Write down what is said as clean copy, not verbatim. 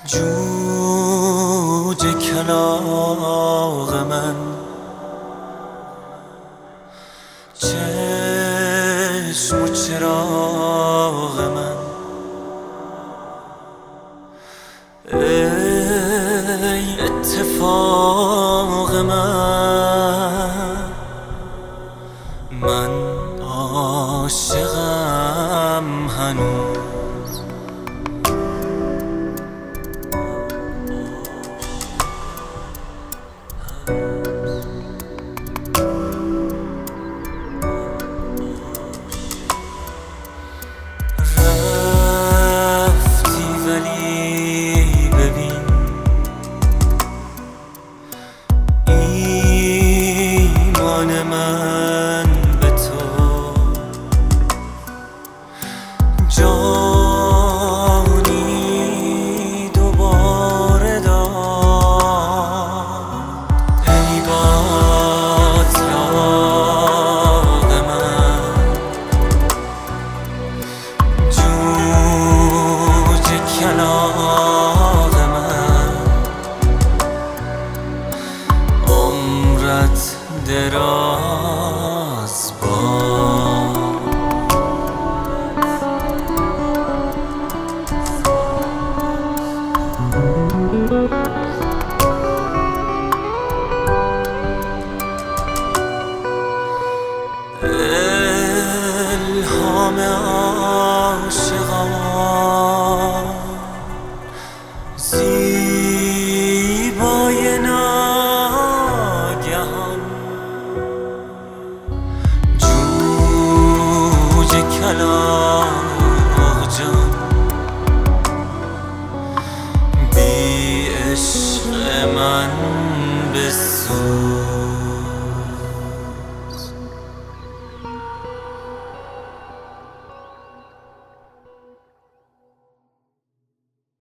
جوجه کلاغ من، چشم و چراغ من، ای اتفاق من عاشقم هنوز. رفتی ولی ببین ایمان من به تو، جانی دوباره داد. ای باتلاق من، جوجه کلاغ من، عمرت دراز باد. الهام عاشقان، زیبای ناگهان، جوجه کلاغ جان، بی عشق من بسوز.